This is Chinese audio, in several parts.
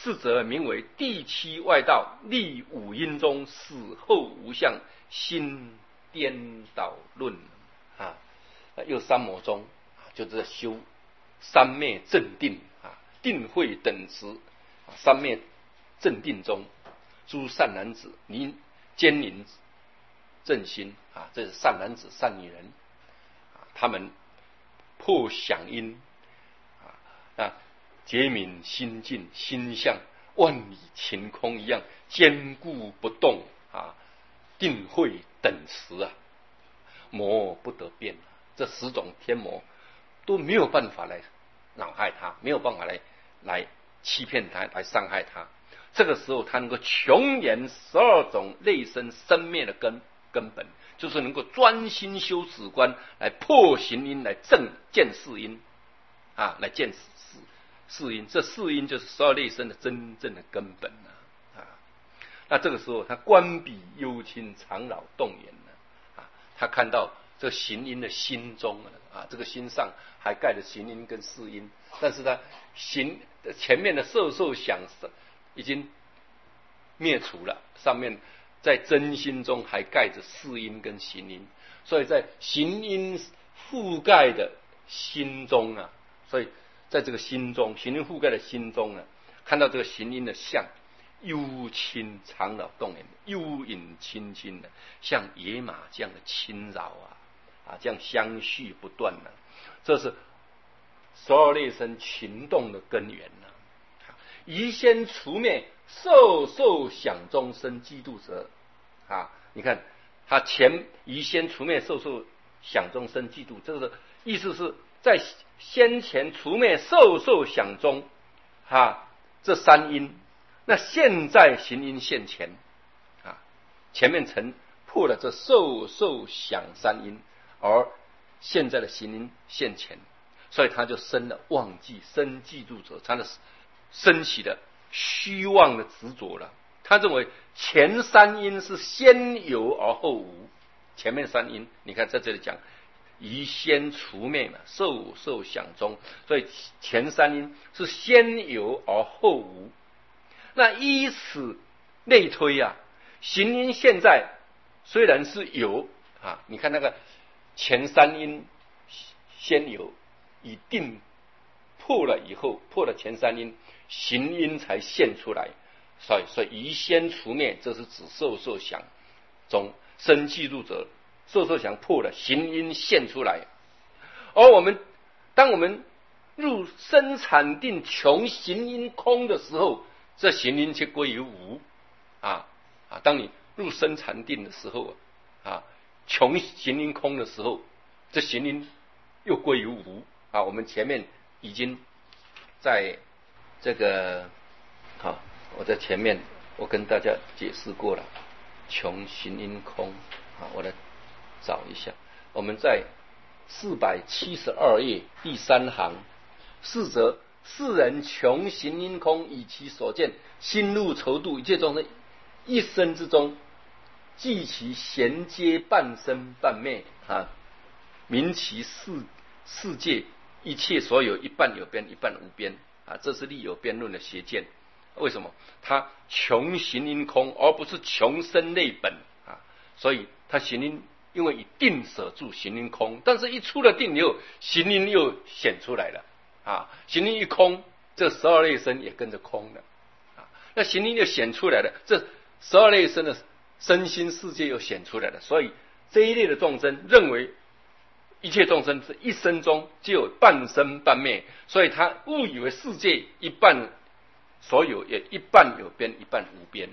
是则名为第七外道，立五阴中，死后无相，心颠倒论啊。又三摩中就是在修三昧正定啊，定慧等持三昧正定中，诸善男子，你坚宁正心啊，这是善男子善女人啊，他们破响音啊，觉明心境，心像万里晴空一样坚固不动啊，定慧等持啊，魔不得变。这10种天魔都没有办法来恼害他，没有办法来欺骗他，来伤害他。这个时候他能够穷言12种类生生灭的根本，就是能够专心修止观，来破行因，来见世因啊，来见世因。这世因就是12类生的真正的根本啊。那这个时候他观彼幽清常老动言啊，他看到这行因的心中啊，这个心上还盖着行因跟世因，但是他前面的受想已经灭除了，上面在真心中还盖着世因跟行因，所以在行因覆盖的心中啊，所以在这个心中，行因覆盖的心中呢，看到这个行因的相幽清常老动言，幽隐清清的，像野马这样的轻饶啊，这样相续不断呢，这是12类生群动的根源呢。宜先除灭受想中生嫉妒者啊！你看他宜先除灭受想中生嫉妒，这个意思是在先前除灭受想中这三因，那现在行因现前啊，前面曾破了这受想三因，而现在的行因现前，所以他就生了忘记，生嫉妒者，他的升起的虚妄的执着了。他认为前三因是先有而后无，前面三因你看在这里讲宜先除灭嘛，受想中，所以前三因是先有而后无。那依此类推啊，行因现在虽然是有啊，你看那个前三因先有，已定破了以后，破了前三因，行因才现出来。所以宜先除灭，这是指受想中生嫉妒者，受想破了，行因现出来。而当我们入生产定穷行因空的时候，这行因却归于无当你入生禅定的时候穷行因空的时候，这行因又归于无我们前面已经在这个我在前面我跟大家解释过了，穷行因空我来找一下，我们在472页第3行，是则世人穷行因空，以其所见心入愁度一切众生一生之中，即其衔接半生半灭明其世界一切所有一半有边一半无边这是立有边论的邪见。为什么他穷行因空而不是穷生类本所以他行因因为以定舍住行因空，但是一出了定以后，行因又显出来了行因一空，这12类生也跟着空了那行因又显出来了，这12类生的身心世界又显出来了。所以这一类的众生认为一切众生是一生中就有半生半灭，所以他误以为世界一半所有也一半有边一半无边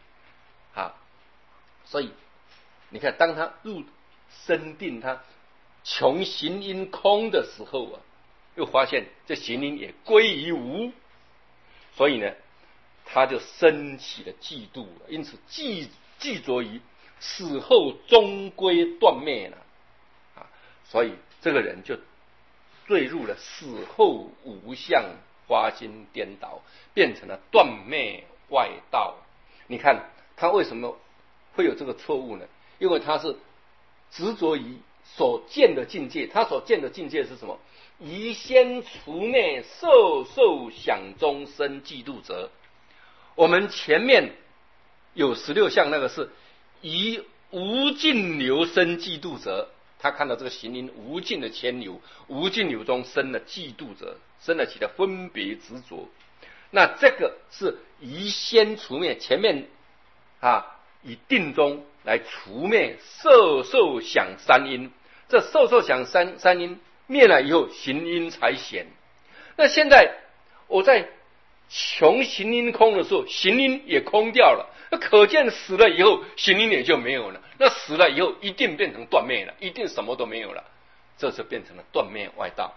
所以你看当他入生定，他穷行因空的时候又发现这行因也归于无，所以呢他就生起了嫉妒，因此记着于死后终归断灭了所以这个人就坠入了死后无相花心颠倒，变成了断灭外道。你看他为什么会有这个错误呢？因为他是执着于所见的境界，他所见的境界是什么？宜先除灭受想中生嫉妒者我们前面有16项，那个是以无尽流生嫉妒者，他看到这个行因无尽的牵流，无尽流中生了嫉妒者，生了起的分别执着。那这个是宜先除灭，前面以定中来除灭受受想三因，这受受想三因灭了以后，行因才显。那现在我在穷行因空的时候，行因也空掉了，那可见死了以后，行因也就没有了。那死了以后，一定变成断灭了，一定什么都没有了，这就变成了断灭外道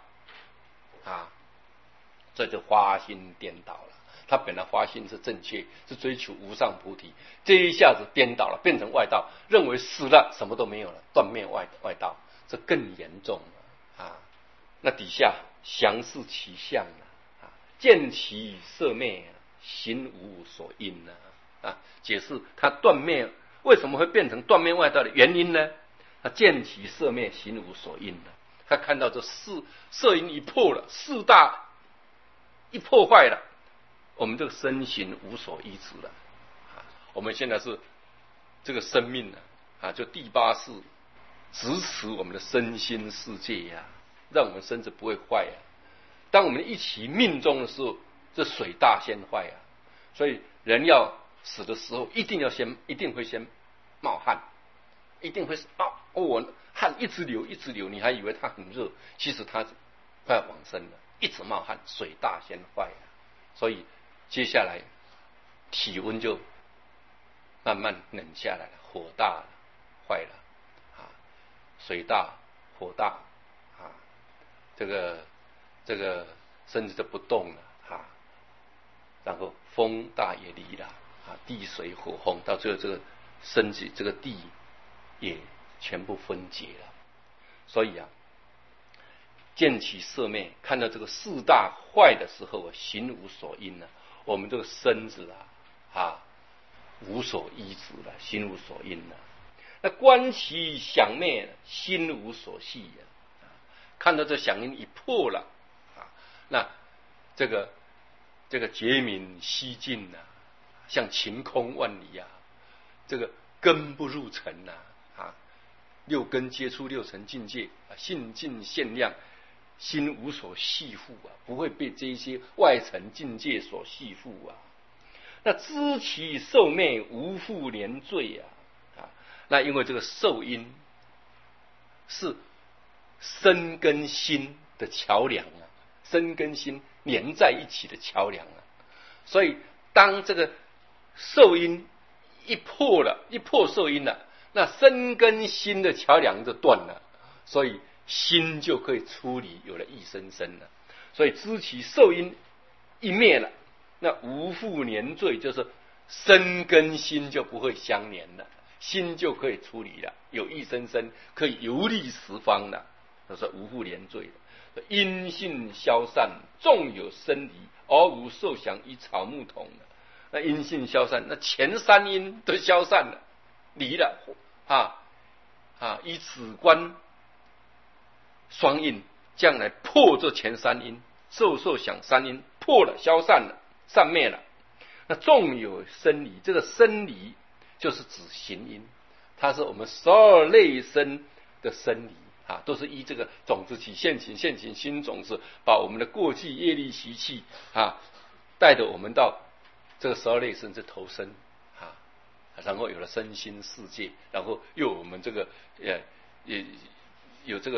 这就花心颠倒了。他本来花心是正确，是追求无上菩提，这一下子颠倒了，变成外道，认为死了什么都没有了，断灭外道，这更严重了那底下详示其相见其色灭，行无所因解释他断灭为什么会变成断灭外道的原因呢？他见其色灭，行无所因他看到这色因一破了，四大一破坏了，我们这个身形无所依止了我们现在是这个生命就第八世支持我们的身心世界让我们身子不会坏当我们一起命中的时候，这水大先坏所以人要死的时候，一定会先冒汗，一定会汗一直流，你还以为它很热，其实它快要往生了，一直冒汗，水大先坏所以接下来体温就慢慢冷下来了，火大了，坏了水大火大这个身子就不动了然后风大也离了地水火风，到最后这个身体这个地也全部分解了。所以见其色灭，看到这个四大坏的时候行无所因我们这个身子无所依止了，心无所因那观其想灭，心无所系看到这想因一破了那这个觉明西尽像晴空万里这个根不入尘六根接触六尘境界性尽限量，心无所系缚不会被这些外尘境界所系缚那知其受灭，无复连罪那因为这个受因是身跟心的桥梁身跟心连在一起的桥梁所以当这个受因一破受因了，那身跟心的桥梁就断了，所以心就可以出离，有了一生生了。所以知其受因一灭了，那无复连罪，就是身跟心就不会相连了，心就可以出离了，有一生生可以游历十方了，这是无复连罪的。因性消散，纵有生离，而无受想与草木同那因性消散，那前三因都消散了，离了以此观双印，将来破这前三因，受想三因破了，消散了，散灭了。那纵有生离，这个生离就是指行因，它是我们12类生的生离都是依这个种子起现行，现行新种子，把我们的过去业力习气带着我们到这个12类生之投生然后有了身心世界，然后又我们这个也有这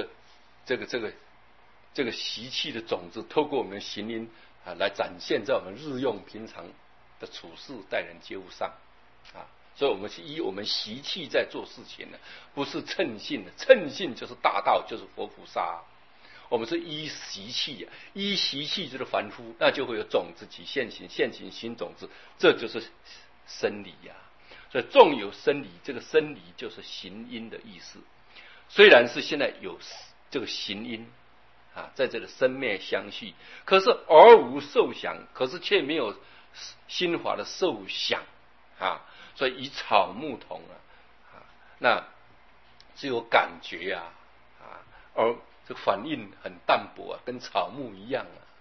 个习气的种子，透过我们的行因来展现在我们日用平常的处事待人接物上所以我们是依我们习气在做事情不是称性的，称性就是大道，就是佛菩萨我们是依习气依习气就是凡夫，那就会有种子起现行，现行新种子，这就是生理所以纵有生理，这个生理就是行因的意思。虽然是现在有这个行因在这里生灭相续，可是而无受想，可是却没有心法的受想所以以草木同那只有感觉而这个反应很淡薄跟草木一样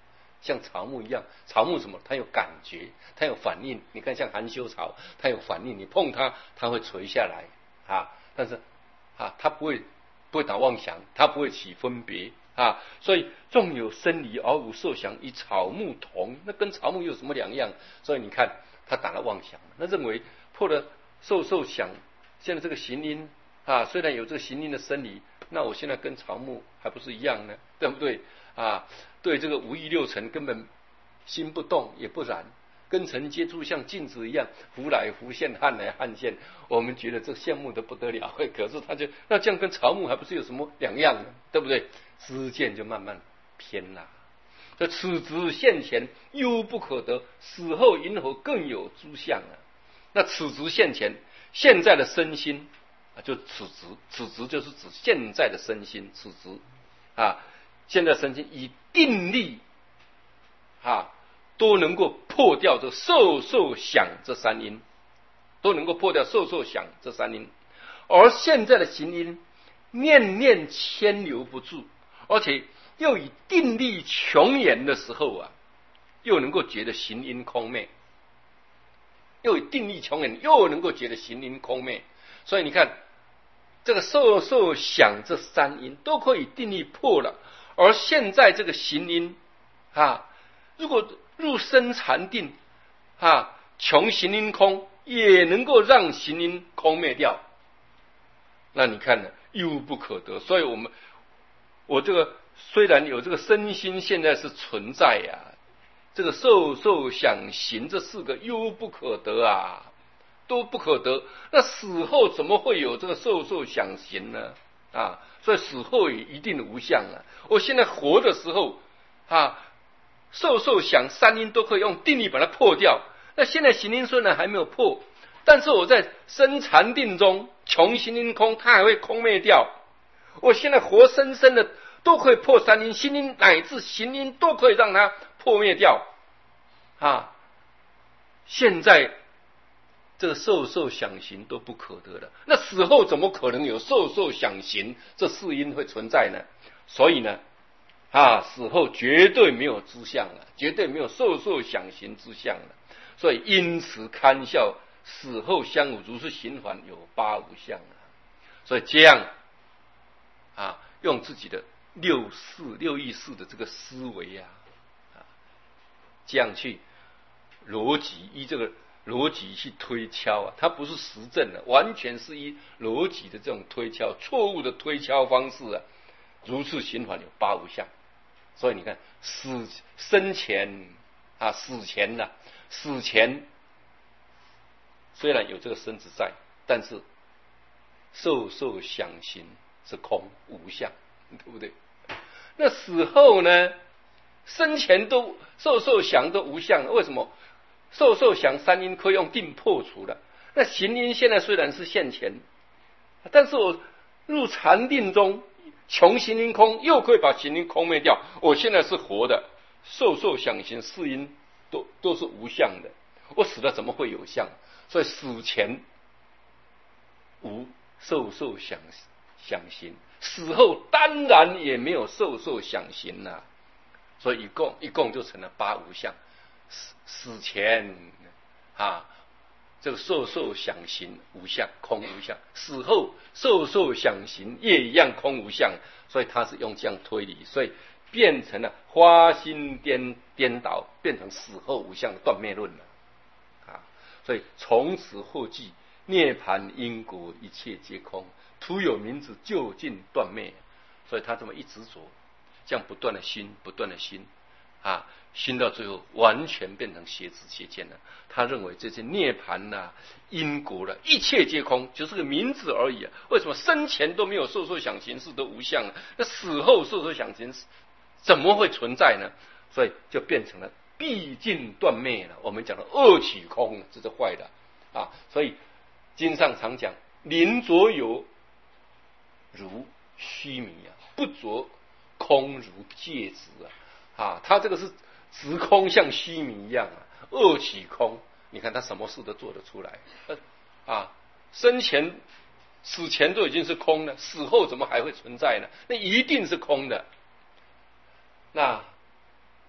像草木一样。草木什么？它有感觉，它有反应。你看像含羞草，它有反应，你碰它，它会垂下来啊。但是啊，它不会打妄想，它不会起分别啊。所以纵有生理而无受想，与草木同，那跟草木有什么两样？所以你看他打了妄想，那认为破了受想，现在这个行因啊，虽然有这个行因的生理，那我现在跟草木还不是一样呢，对不对啊？对这个五欲六尘根本心不动也不染，根尘接触像镜子一样，浮来浮现，撼来撼现，我们觉得这羡慕的不得了。可是他就那这样跟草木还不是有什么两样呢？对不对？知见就慢慢偏了。这此执现前犹不可得，死后因何更有诸相啊？那此执现前，现在的身心啊，就此执就是指现在的身心，此执啊，现在身心以定力啊，都能够破掉这受想这三因，都能够破掉受想这三因，而现在的行因念念牵留不住，而且又以定力穷言的时候啊，又能够觉得行因空昧，又以定力穷言，又能够觉得行因空昧。所以你看，这个受想这三因都可以定力破了，而现在这个行因啊，如果入深禅定啊，穷行因空，也能够让行因空灭掉。那你看呢，又不可得。所以我这个虽然有这个身心现在是存在呀，这个受想行这四个又不可得啊，都不可得。那死后怎么会有这个受想行呢？啊，所以死后也一定无相啊。我现在活的时候啊，受想三因都可以用定力把它破掉。那现在行因虽然还没有破，但是我在深禅定中穷行因空，它还会空灭掉。我现在活生生的都可以破三因，心因乃至行因都可以让它破灭掉啊！现在这个受想行都不可得了，那死后怎么可能有受想行这四因会存在呢？所以呢啊，死后绝对没有之相了，绝对没有受想行之相了。所以因此堪笑死后相无，如是循环有八无相啊。所以这样啊，用自己的六意识的这个思维啊，这样去逻辑，依这个逻辑去推敲啊，它不是实证的，完全是依逻辑的这种推敲，错误的推敲方式啊，如次循环有八无相。所以你看，生前啊，死前虽然有这个身子在，但是受想行是空无相，对不对？那死后呢？生前都受想都无相，为什么？受想三因可以用定破除了。那行因现在虽然是现前，但是我入禅定中穷行因空，又可以把行因空灭掉。我现在是活的，受想行四因都是无相的。我死了怎么会有相？所以死前无受想行，死后当然也没有受想行了。所以一共就成了八无相。死前啊，这个受想行无相，空无相；死后受想行也一样空无相。所以他是用这样推理，所以变成了花心颠倒，变成死后无相的断灭论了啊！所以从此后记涅槃因果一切皆空，徒有名字究竟断灭。所以他这么一执着，这样不断的心啊，心到最后完全变成邪知邪见了。他认为这些涅槃啦、因果啦，一切皆空，就是个名字而已啊。为什么生前都没有受想行识都无相了？那死后受想行识怎么会存在呢？所以就变成了毕竟断灭了。我们讲的恶取空，这是坏的啊。所以经上常讲，临着有如虚弥啊，不着空如芥子啊。他这个是直空，像虚弥一样啊，恶取空。你看他什么事都做得出来啊！生前、死前都已经是空了，死后怎么还会存在呢？那一定是空的。那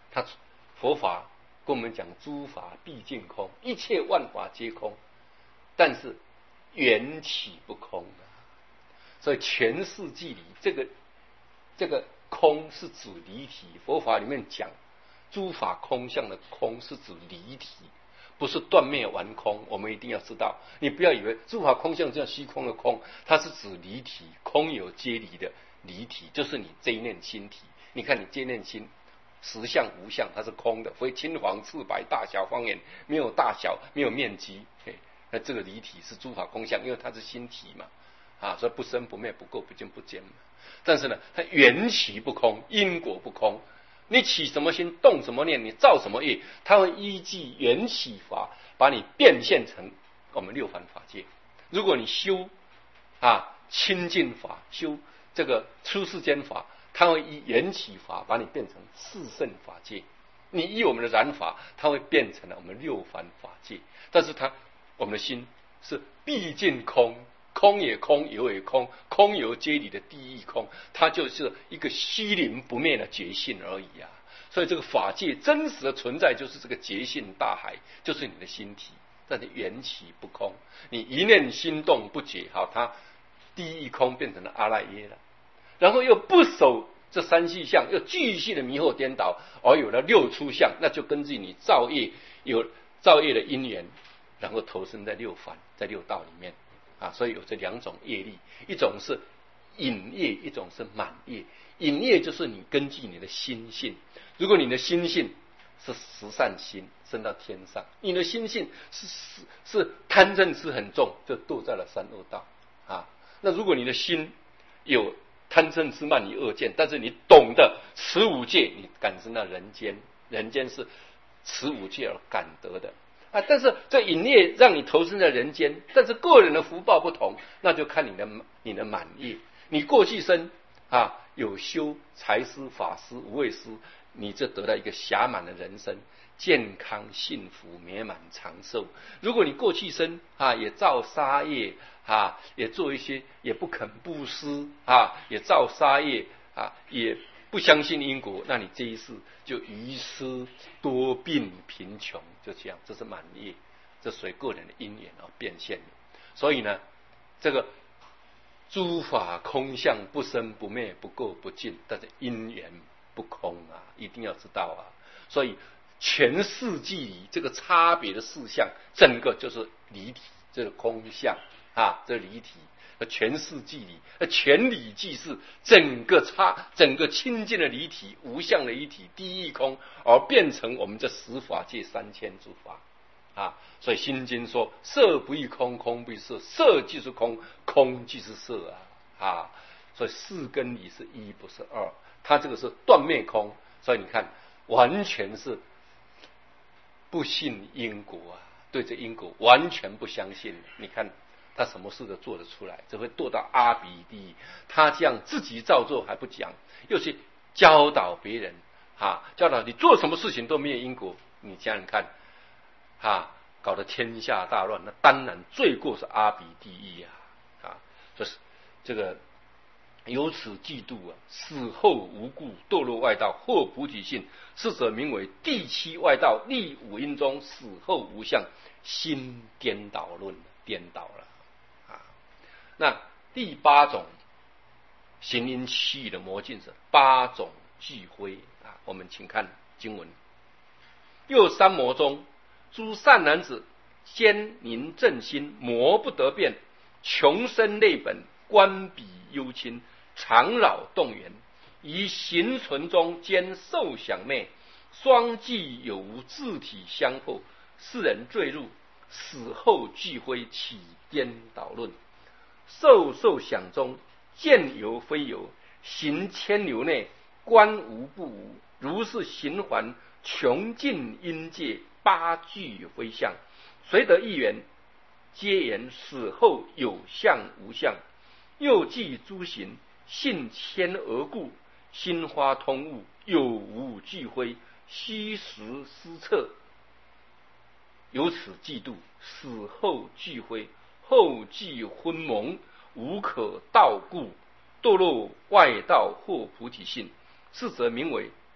他佛法跟我们讲诸法毕竟空，一切万法皆空，但是缘起不空啊。所以全世纪里这个空是指离体，佛法里面讲诸法空相的空是指离体，不是断灭完空。我们一定要知道，你不要以为诸法空相像虚空的空，它是指离体，空有皆离的离体，就是你这一念心体。你看你这一念心实相无相，它是空的，非青黄赤白大小方圆，没有大小，没有面积。那这个离体是诸法空相，因为它是心体嘛，所以不生不灭不垢不净不减嘛。但是呢，它缘起不空，因果不空。你起什么心，动什么念，你造什么业，它会依据缘起法把你变现成我们六凡法界。如果你修清净法，修这个出世间法，它会依缘起法把你变成四圣法界。你依我们的染法，它会变成了我们六凡法界。但是我们的心是毕竟空，空也空，有也空，空有皆离的第一空，它就是一个虚灵不灭的觉性而已啊。所以这个法界真实的存在就是这个觉性大海，就是你的心体，但是缘起不空。你一念心动不觉，它第一空变成了阿赖耶了，然后又不守这三细相，又继续的迷惑颠倒，而有了六出相，那就根据你造业，有造业的因缘，然后投身在六凡，在六道里面所以有这两种业力，一种是隐业，一种是满业。隐业就是你根据你的心性，如果你的心性是十善心，升到天上；你的心性是贪嗔痴很重，就堕在了三恶道那如果你的心有贪嗔痴慢疑恶见，但是你懂得持五戒，你感知那人间，人间是持五戒而感得的但是这隐业让你投身在人间，但是个人的福报不同，那就看你的满业。你过去生有修财施、法施、无畏施，你就得到一个暇满的人生，健康、幸福、美满、长寿。如果你过去生也造杀业也做一些，也不肯布施也造杀业也不相信因果，那你这一世就愚痴多病贫穷，就这样，这是满业，这随个人的因缘变现的。所以呢，这个诸法空相，不生不灭不垢不净，但是因缘不空一定要知道所以全世纪里这个差别的事项，整个就是离体，这个空相这离体。全世纪里，全理即是整个清净的离体，无相的离体，第一空，而变成我们这十法界三千诸法所以心经说：色不异空，空不异色，色即是空，空即是色所以四根理是一，不是二，它这个是断灭空。所以你看，完全是不信因果对这因果完全不相信。你看他什么事都做得出来，只会堕到阿鼻地狱。他这样自己照做还不讲，又去教导别人教导你做什么事情都没有因果。你想想看搞得天下大乱，那当然罪过是阿鼻地狱就是这个由此嫉妒死后无故堕落外道，获菩提性，是者名为第七外道，立五阴中，死后无相，心颠倒论，颠倒了那第八种行因气的魔境是八种聚灰我们请看经文：又三魔中，诸善男子坚宁正心，魔不得变，穷生类本，观彼幽亲，常扰动员，于行存中兼受想昧，双际有无自体相后，世人坠入，死后聚灰，起颠倒论。受想中，见有非有，行千流内，观无不无，如是循环，穷尽阴界，八具非相，随得一缘，皆言死后有相无相。又记诸行，信迁而故，心花通悟，有无俱灰，虚实失策，由此嫉妒，死后俱灰，后继昏蒙，无可道故，堕落外道，获菩提性，是则名为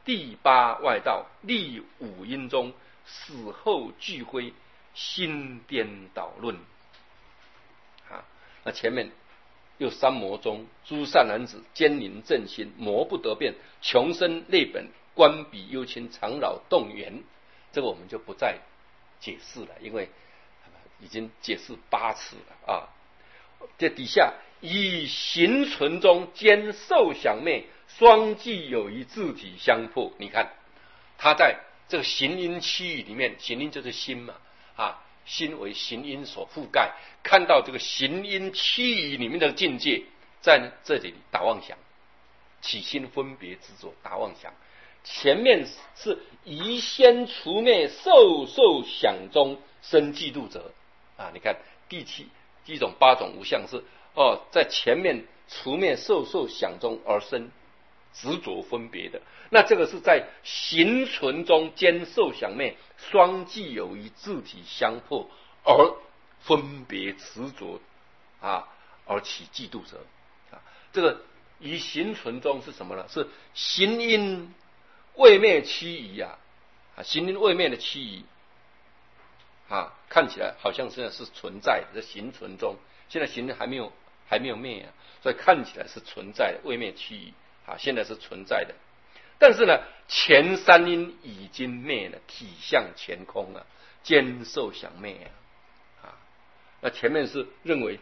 第八外道立五阴中，死后俱灰，心颠倒论。那前面又三魔中，诸善男子坚宁正心，魔不得变，穷生类本，观彼幽亲，常扰动缘。这个我们就不再解释了，因为已经解释8次了啊。这底下以形存中，兼受想灭，双际有一自体相破。你看他在这个形因区域里面，形因就是心嘛心为形因所覆盖，看到这个形因区域里面的境界，在这里打妄想，起心分别执着，打妄想。前面是宜先除灭受想中生嫉妒者你看第七种8种无相是在前面除灭受想中而生执着分别的，那这个是在形存中兼受想灭，双际有一自体相破而分别执着而起嫉妒者这个以形存中是什么呢？是形因未灭趋移形因未灭的趋移看起来好像现在是存在的，在形存中，现在形因还没有灭所以看起来是存在的，未灭趋移现在是存在的。但是呢，前三因已经灭了，体相前空兼受想灭那前面是认为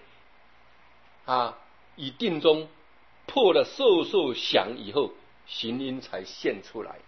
以定中破了受想以后，形因才现出来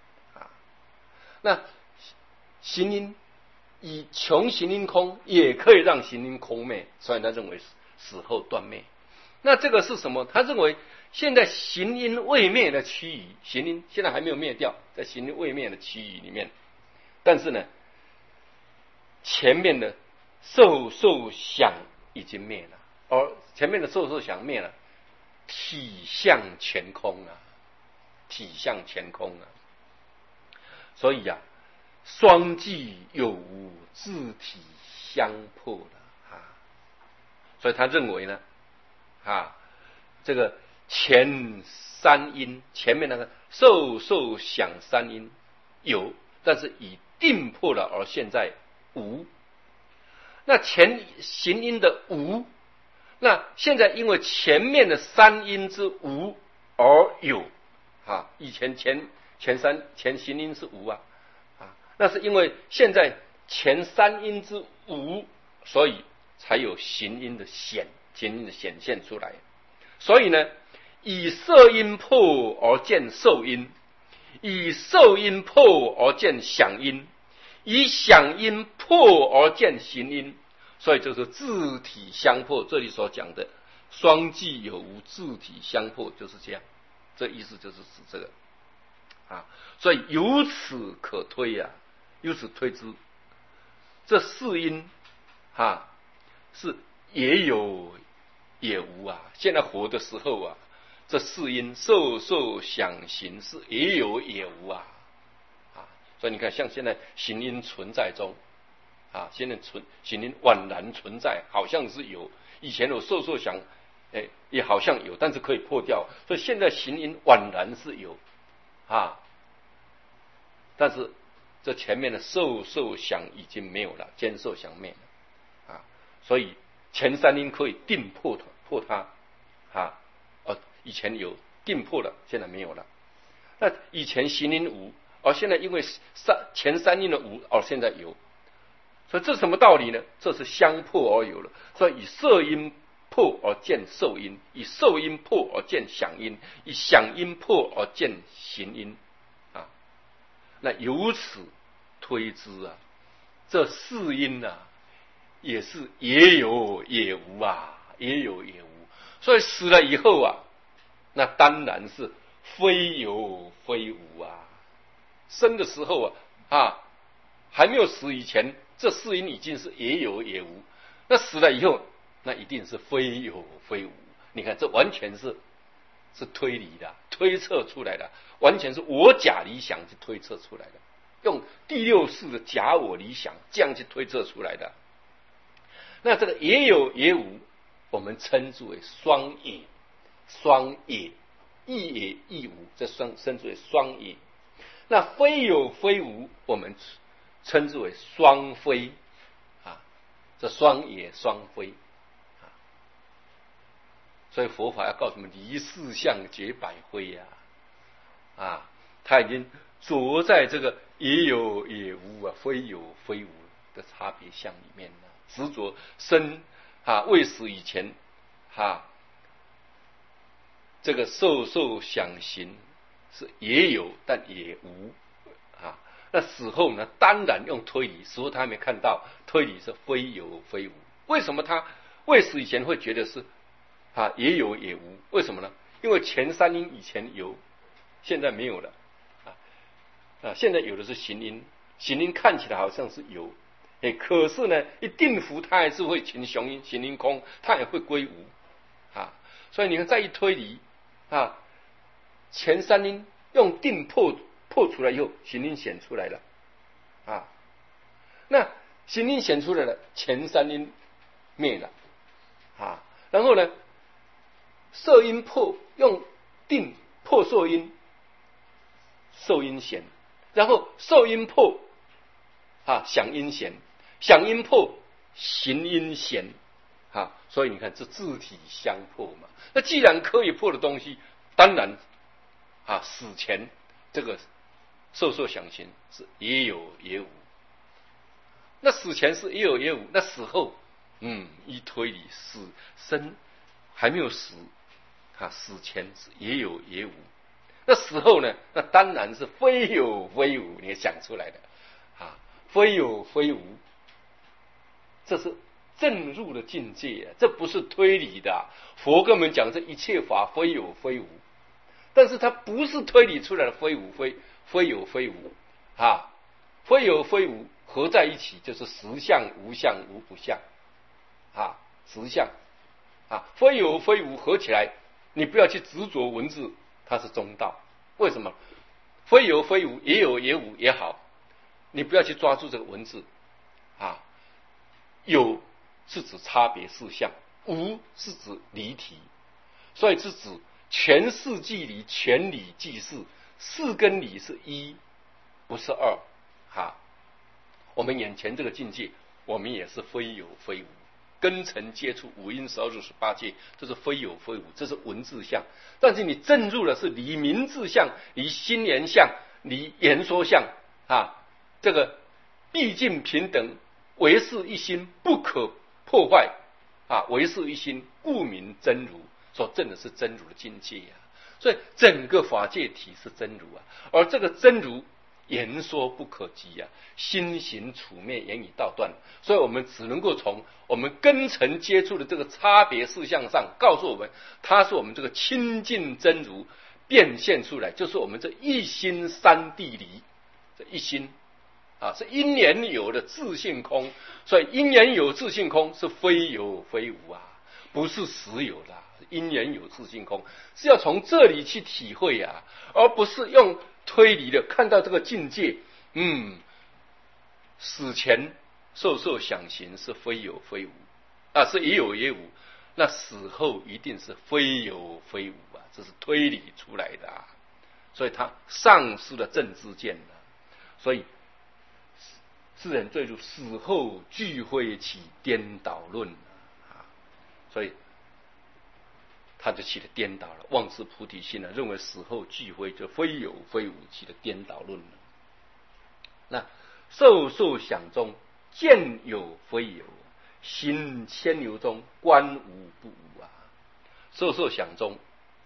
那形因以穷形因空，也可以让形因空灭，所以他认为死后断灭。那这个是什么？他认为现在形因未灭的区域，形因现在还没有灭掉，在形因未灭的区域里面，但是呢，前面的受想已经灭了，而前面的受想灭了，体相全空体相全空所以双际有无自体相破了所以他认为呢这个前三因，前面那个受想三因有，但是已定破了，而现在无。那前行因的无，那现在因为前面的三因之无而有以前前行因是无那是因为现在前三因之无，所以才有行因的显现出来。所以呢，以色因破而见受因，以受因破而见想因，以想因破而见行因，所以就是自体相破。这里所讲的双际有无自体相破就是这样，这意思就是指这个所以由此可推由此推知，这四因是也有也无现在活的时候这四因受想行识也有也无所以你看，像现在行因存在中现在行因宛然存在，好像是有，以前有受想也好像有，但是可以破掉，所以现在行因宛然是有但是这前面的受想已经没有了，兼受想灭了所以前三因可以定破它以前有定破了，现在没有了。那以前行因无，而现在因为前三因的无，而现在有，所以这是什么道理呢？这是相破而有了。所以以色因破而见受因，以受因破而见想因，以想因破而见行因那由此推知这四因也是也有也无也有也无。所以死了以后那当然是非有非无生的时候还没有死以前，这四因已经是也有也无。那死了以后，那一定是非有非无。你看，这完全是推理的，推测出来的，完全是我假理想去推测出来的，用第六式的假我理想这样去推测出来的。那这个也有也无，我们称之为双也，异也异无，这称之为双也那非有非无，我们称之为双非啊，这双也双非啊。所以佛法要告诉我们离四相绝百非啊，他已经着在这个也有也无啊，非有非无的差别相里面了，执着生未死以前这个受想行是也有但也无那死后呢，当然用推理，死后他还没看到，推理是非有非无。为什么他未死以前会觉得是也有也无？为什么呢？因为前三因以前有，现在没有了现在有的是行因，行因看起来好像是有，可是呢，一定符它还是会成雄因，行因空，它也会归无所以你看再一推理前三因用定破出来以后，行因显出来了那行因显出来了，前三因灭了然后呢，色因破，用定破受因，受因显，然后受因破想因显，想因破行因显所以你看这自体相破嘛。那既然可以破的东西，当然死前这个受想行是也有也无，那死前是也有也无，那死后依推理死生还没有死死前是也有也无，那死后呢，那当然是非有非无，你想出来的非有非无，这是证入的境界这不是推理的佛跟我们讲这一切法非有非无，但是它不是推理出来的非有非无非有非无合在一起就是实相无相无不相实相非有非无合起来，你不要去执着文字，它是中道。为什么？非有非无，也有也无也好，你不要去抓住这个文字有是指差别事项，无是指离体，所以是指全事即离，全理即事，事跟理是一，不是二我们眼前这个境界，我们也是非有非无，根尘接触五阴12入18界，这是非有非无，这是文字相。但是你证入的是离名字相，离心言相，离言说相这个毕竟平等，唯是一心，不可破坏唯是一心，故名真如。所证的是真如的境界所以整个法界体是真如而这个真如言说不可及心行处灭，言语道断，所以我们只能够从我们根尘接触的这个差别事项上告诉我们，它是我们这个清净真如变现出来，就是我们这一心三谛离，这一心是因缘有的自性空，所以因缘有自性空是非有非无不是实有的因缘有自性空，是要从这里去体会而不是用推理的看到这个境界死前受想行是非有非无是也有也无，那死后一定是非有非无这是推理出来的所以他丧失了正知见所以世人坠入死后俱会起颠倒论所以他就起了颠倒了，妄自菩提心认为死后俱会就非有非无，起了颠倒论那受想中见有非有，心牵流中观无不无受想中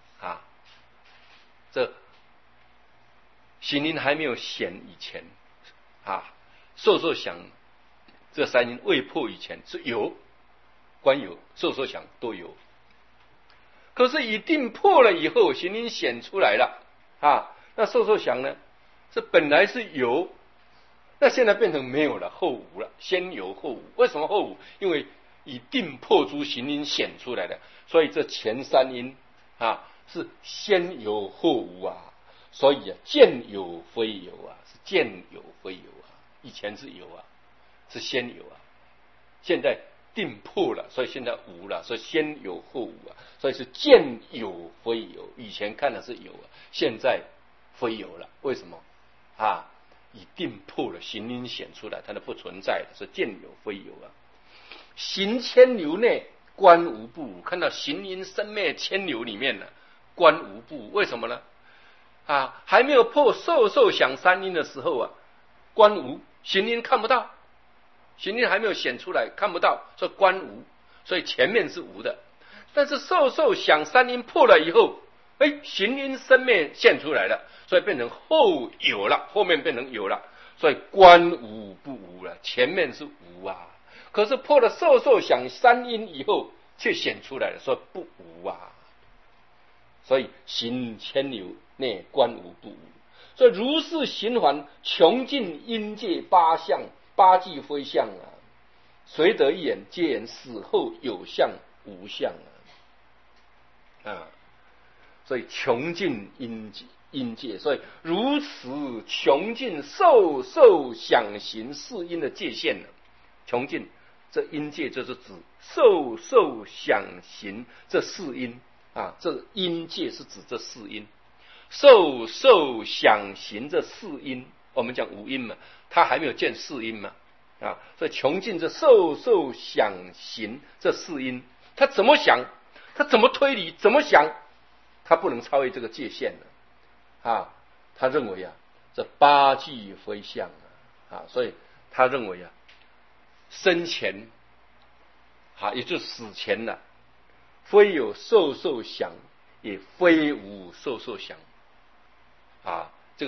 这行因还没有显以前受想这三因未破以前是有，观有受想都有，可是一定破了以后，行因显出来了那受想呢，是本来是有，那现在变成没有了，后无了，先有后无。为什么后无？因为以定破诸行因显出来的，所以这前三因是先有后无所以见有非有是见有非有以前是有是先有现在定破了，所以现在无了，所以先有后无所以是见有非有，以前看的是有现在非有了。为什么已定破了，形因显出来，它的不存在的是见有非有啊。行千流内观无不无，看到形因生灭千流里面呢，观无不无，为什么呢？还没有破受受想三因的时候观无，形因看不到，形因还没有显出来，看不到，所以观无，所以前面是无的。但是受受想三因破了以后，形因生灭现出来了，所以变成后有了，后面变成有了，所以观无不无了，前面是无啊。可是破了受受想三因以后，却显出来了，说不无啊。所以行千流内观无不无。所以如是循环，穷尽因界八相，八际非相随得一眼，皆言死后有相无相所以穷尽因界，所以如此穷尽受受想行识因的界限呢，穷尽这因界就是指受受想行这四因这因界是指这四因，受受想行这四因，我们讲五因嘛，它还没有见四因嘛所以穷尽这受受想行这四因，他怎么想，他怎么推理，怎么想，他不能超越这个界限的他认为这八际非相所以他认为生前也就是死前非有受受想，也非无受受想这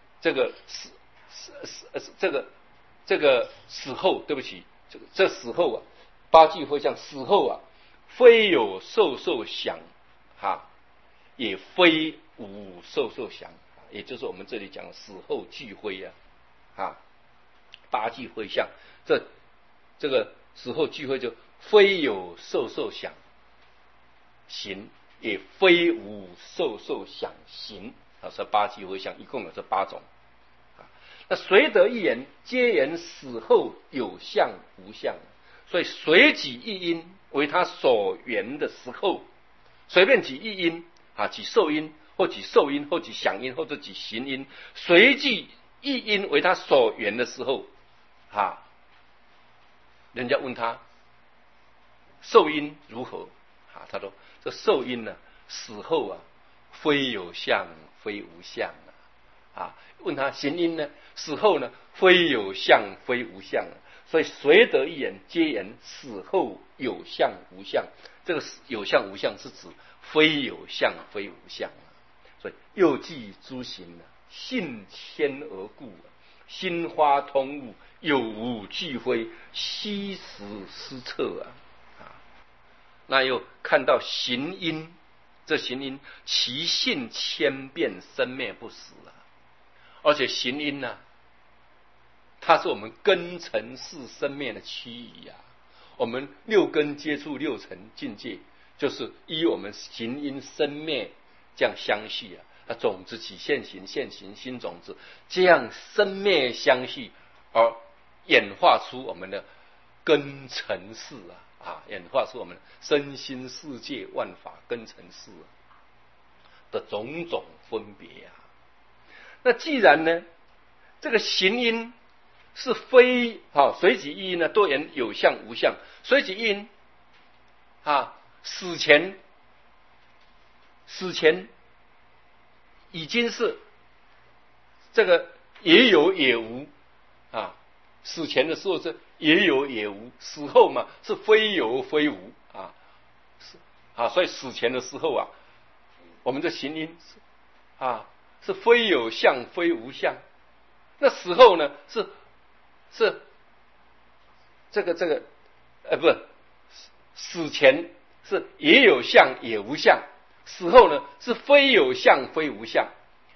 个死后，对不起，这死后八际非相死后非有受受想也非无受受想，也就是我们这里讲死后俱非八际非相，这个死后俱非就非有受受想行，也非无受受想行是八际非相，一共有这八种那随得一言，皆言死后有相无相，所以随己一因为他所缘的时候，随便举一因举受因，或举受因，或举想因，或者举行因，随即一因为他所缘的时候人家问他受因如何他说这受因死后非有相非无相问他行因呢，死后呢非有相非无相所以随得一言，皆言死后有相无相。这个有相无相是指非有相非无相所以又记诸行性迁而故心花通悟，有无俱非，悉实施测那又看到行因，这行因其性千变，生灭不死而且行因它是我们根尘世生灭的趋移我们六根接触六尘境界，就是依我们行因生灭这样相续种子起现行，现行新种子，这样生灭相续而演化出我们的根尘世演化出我们身心世界万法根尘世的种种分别那既然呢这个行因是非随己意呢多言有相无相，随己因死前已经是这个也有也无死前的时候是也有也无，死后嘛是非有非无所以死前的时候我们的行因是非有相非无相，那死后呢是这个不是死前是也有相也无相，死后呢是非有相非无相。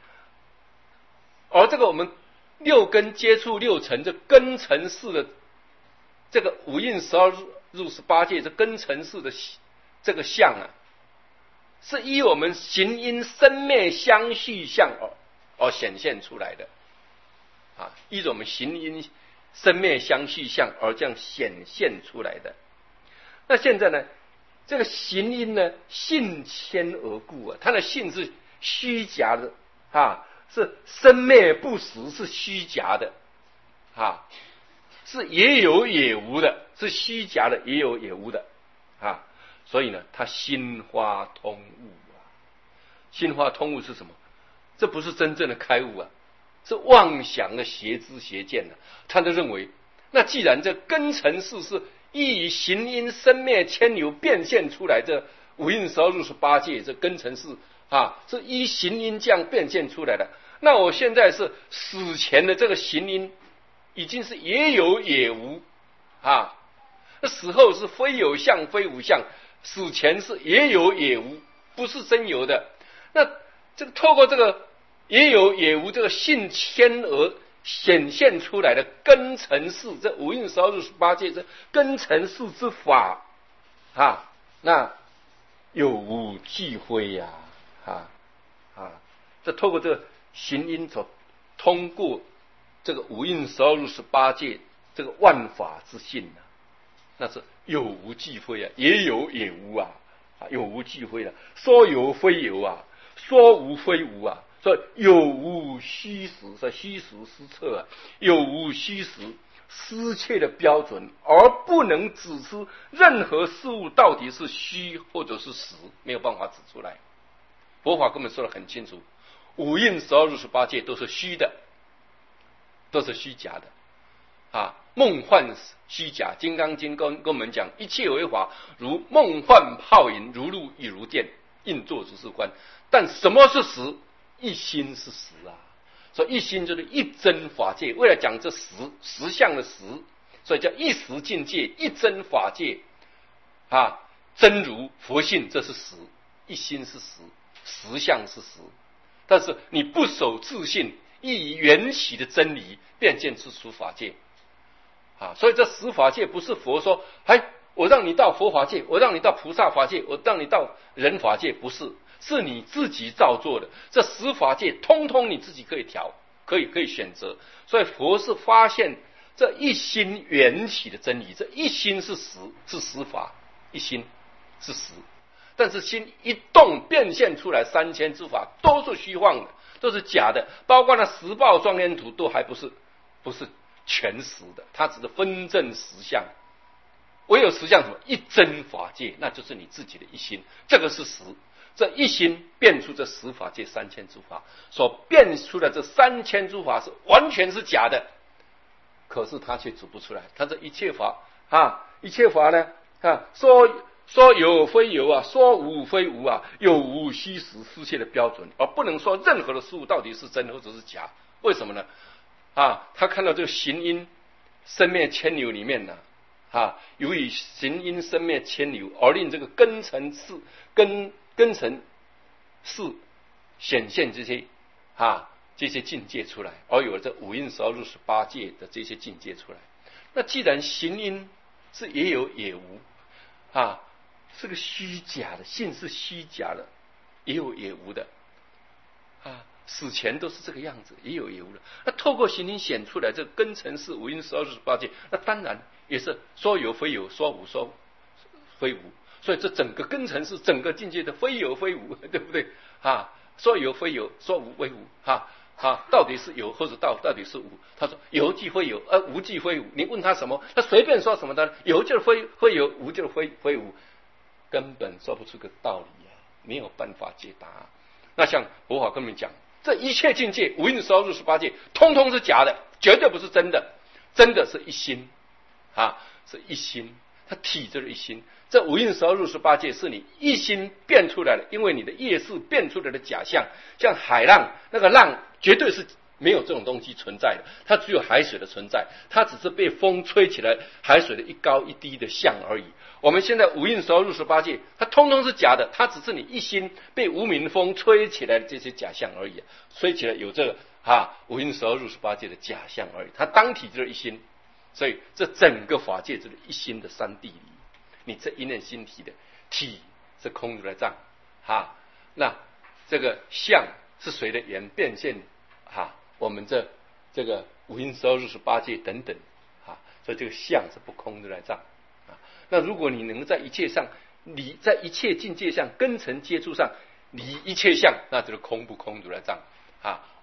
而这个我们六根接触六尘，这根尘世的这个五蕴12入18界，这根尘世的这个相是依我们行因生灭相续相而显现出来的依着我们行因生灭相续相而这样显现出来的。那现在呢这个行因呢性迁而故它的性是虚假的是生灭不实，是虚假的啊，是也有也无的，是虚假的也有也无的啊。所以呢，他心花通悟啊，心花通悟是什么？这不是真正的开悟啊，是妄想的邪知邪见啊。他就认为，那既然这根尘事是依于行因生灭牵流变现出来，这五蕴十二入十八界这根尘事啊，是依行因这样变现出来的。那我现在是死前的这个行因，已经是也有也无啊，那死后是非有相非无相，死前是也有也无，不是真有的。那这个透过这个也有也无这个性牵而显现出来的根尘事，这五蕴十二入十八界这根尘事之法啊，那有无忌讳呀这透过这个行因所通过这个五蕴十二入十八界这个万法之性啊，那是有无忌讳啊，也有也无啊，有无忌讳啊，说有非有啊，说无非无啊，所以有无虚实，是虚实失测啊，有无虚实失切的标准，而不能指出任何事物到底是虚或者是实，没有办法指出来。佛法根本说得很清楚，五蕴十二入十八界都是虚的，都是虚假的啊，梦幻虚假。金刚经跟我们讲，一切为法，如梦幻泡影，如露亦如电，应作如是观。但什么是实？一心是实啊。所以一心就是一真法界。为了讲这实相的实，所以叫一实境界，一真法界啊，真如佛性，这是实，一心是实，实相是实。但是你不守自信，依缘起的真理变现出属法界啊，所以这十法界不是佛说，我让你到佛法界，我让你到菩萨法界，我让你到人法界，不是，是你自己造作的。这十法界通通你自己可以调，可以选择。所以佛是发现这一心缘起的真理，这一心是实，是实法，一心是实。但是心一动变现出来3000之法都是虚幻的，都是假的，包括那十报庄严图都还不是全实的，它只是分证实相。唯有实相什么？一真法界，那就是你自己的一心，这个是实。这一心变出这十法界3000诸法，所变出的这3000诸法是完全是假的，可是他却指不出来。他这一切法一切法呢说有非有啊，说无非无啊，有无虚实失切的标准，而不能说任何的事物到底是真或者是假。为什么呢？他看到这个行因生灭牵流里面呢，由于行因生灭牵流而令这个根尘事显现这些境界出来，而有了这五蕴十二入十八界的这些境界出来。那既然行因是也有也无是个虚假的，性是虚假的，也有也无的死前都是这个样子，也有也无的。那透过行因显出来这个根尘事五蕴十二入十八界，那当然也是说有非有，说无非无。所以这整个根尘是整个境界的非有非无，对不对说有非有，说无非无到底是有或者到底是无？他说有即非有，无即非无。你问他什么，他随便说什么的，有就是非有，无就是非无，根本说不出个道理没有办法解答。那像佛法跟我们讲，这一切境界五蕴十二入十八界，通通是假的，绝对不是真的。真的是一心是一心，它体就是一心。这五蕴十二入十八界是你一心变出来的，因为你的业识变出来的假象。像海浪，那个浪绝对是没有这种东西存在的，它只有海水的存在，它只是被风吹起来海水的一高一低的相而已。我们现在五蕴十二入十八界，它通通是假的，它只是你一心被无明风吹起来的这些假象而已，吹起来有这个五蕴十二入十八界的假象而已，它当体就是一心。所以这整个法界就是一心的三谛理，你这一念心体的体是空如来藏那这个相是谁的缘变现我们这个五蕴十二入十八界等等所以这个相是不空如来藏那如果你能在一切上离，在一切境界上根尘接触上离一切相，那就是空不空如来藏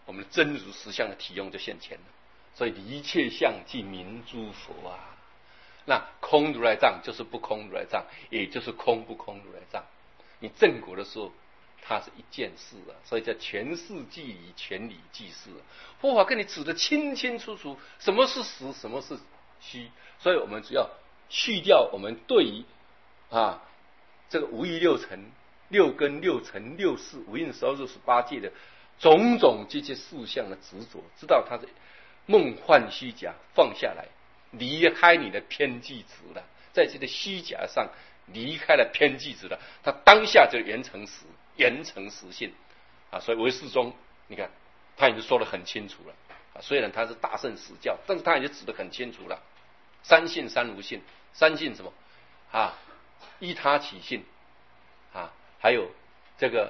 我们的真如实相的体用就现前了。所以离一切相即明诸佛啊。那空如来藏就是不空如来藏，也就是空不空如来藏。你正果的时候，它是一件事啊，所以叫全事即理，全理即事。佛法跟你指得清清楚楚，什么是实，什么是虚。所以我们只要去掉我们对于这个无欲六尘、六根、六尘、六识、五蕴、十二入、18界的种种这些事项的执着，知道它是梦幻虚假，放下来，离开你的偏激执了，在这个虚假上离开了偏激执了，它当下就圆成实，圆成实性啊！所以唯识宗，你看他已经说得很清楚了啊。虽然他是大乘实教，但是他已经指得很清楚了。三性三无性，三性什么啊？依他起性啊，还有这个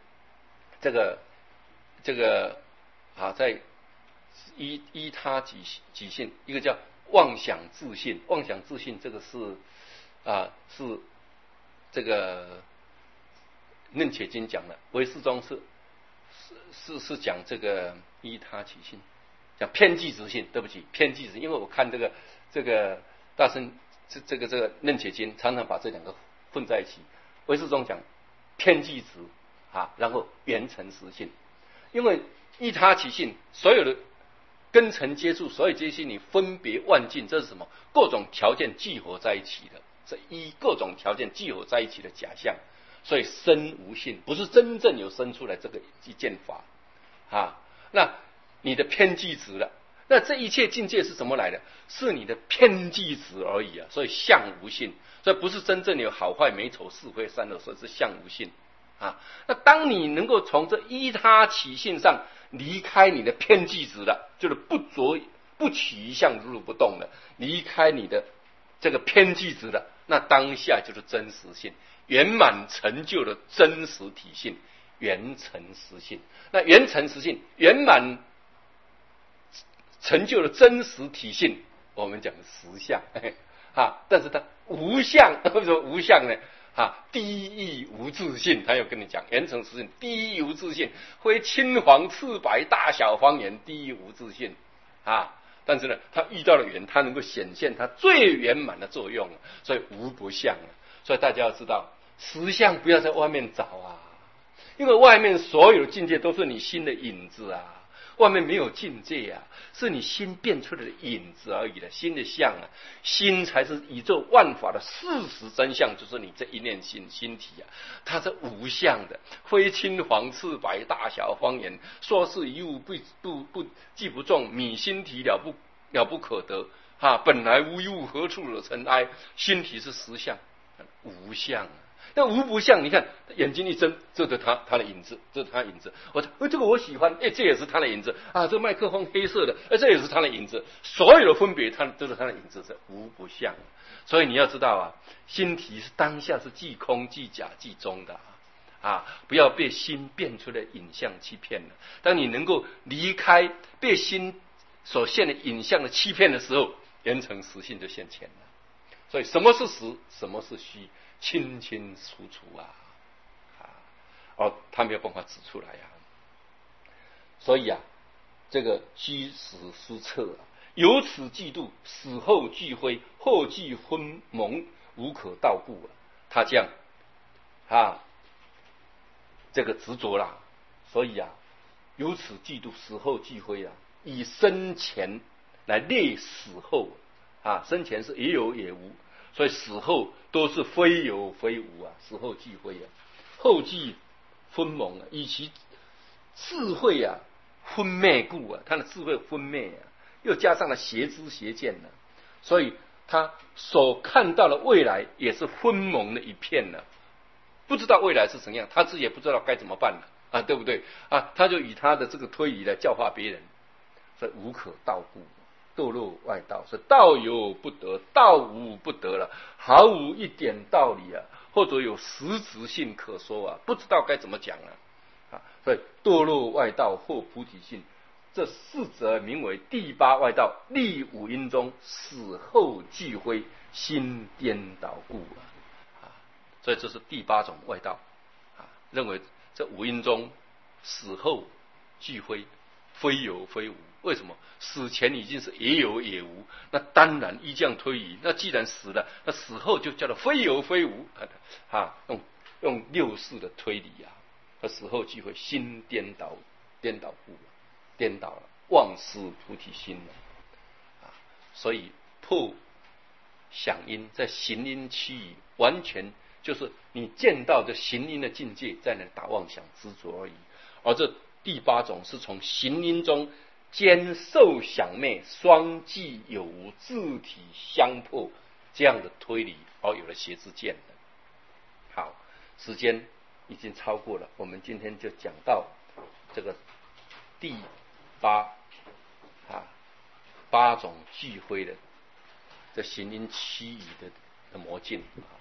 啊，在依他起性，一个叫妄想自性，妄想自性这个是这个楞伽经讲的，唯识宗是讲这个依他起性，讲偏激执性。对不起，偏激执，因为我看这个大乘这个楞伽经常常把这两个混在一起。唯识宗讲偏激执啊，然后圆成实性。因为依他起性，所有的根尘接触，所有这些你分别万境，这是什么？各种条件聚合在一起的，是依各种条件聚合在一起的假象。所以生无性，不是真正有生出来这个一件法啊。那你的偏激执了，那这一切境界是怎么来的？是你的偏激执而已啊。所以相无性，所以不是真正有好坏美丑是非善恶，所以是相无性啊。那当你能够从这依他起性上离开你的偏激执了，就是不取一相如如不动了，离开你的这个偏激执了，那当下就是真实性，圆满成就了真实体性，圆成实性。那圆成实性，圆满成就了真实体性，我们讲的实相但是它无相，为什么无相呢？第一无自性，他又跟你讲圆成实性，第一无自性，非青黄赤白大小方圆，第一无自性但是呢，他遇到了缘，他能够显现他最圆满的作用，所以无不相所以大家要知道，实相不要在外面找因为外面所有的境界都是你心的影子外面没有境界是你心变出来的影子而已的，心的相心才是宇宙万法的事实真相，就是你这一念心体它是无相的，非青黄赤白大小方圆，说是一物既不中，米心体了不可得本来无一物，何处惹尘埃？心体是实相，无相那无不相，你看眼睛一睁，这是他的影子，这是他的影子。这个我喜欢，这也是他的影子这麦克风黑色的，这也是他的影子。所有的分别，都是他的影子，是无不相。所以你要知道心体是当下是既空既假既中的不要被心变出的影像欺骗了。当你能够离开被心所现的影像的欺骗的时候，圆成实性就现前了。所以什么是实，什么是虚，清清楚楚他没有办法指出来所以这个虚实失测由此嫉妒，死后俱灰，后继昏蒙，无可道故他这样这个执着啦。所以由此嫉妒，死后俱灰以生前来列死后生前是也有也无，所以死后都是非有非无死后俱灰后继昏蒙以其智慧昏昧故他的智慧昏昧又加上了邪知邪见所以他所看到的未来也是昏蒙的一片不知道未来是怎样，他自己也不知道该怎么办对不对他就以他的这个推理来教化别人，所以无可道故，堕落外道，是道有不得，道无不得了，毫无一点道理或者有实质性可说不知道该怎么讲所以堕落外道或菩提性，这四则名为第八外道，立五阴中，死后俱灰，心颠倒故所以这是第八种外道认为这五阴中死后俱灰非有非无。为什么？死前已经是也有也无，那当然依这样推移，那既然死了，那死后就叫做非有非无用六世的推理啊，那死后即会心颠倒了，忘失菩提心了啊。所以破想因在行因期矣，完全就是你见到的行因的境界，在那打妄想执着而已。而这第八种是从行因中兼受想灭，双既有无，自体相破，这样的推理而有了邪知见的。好，时间已经超过了，我们今天就讲到这个第八种聚会的这行因期矣的魔境啊。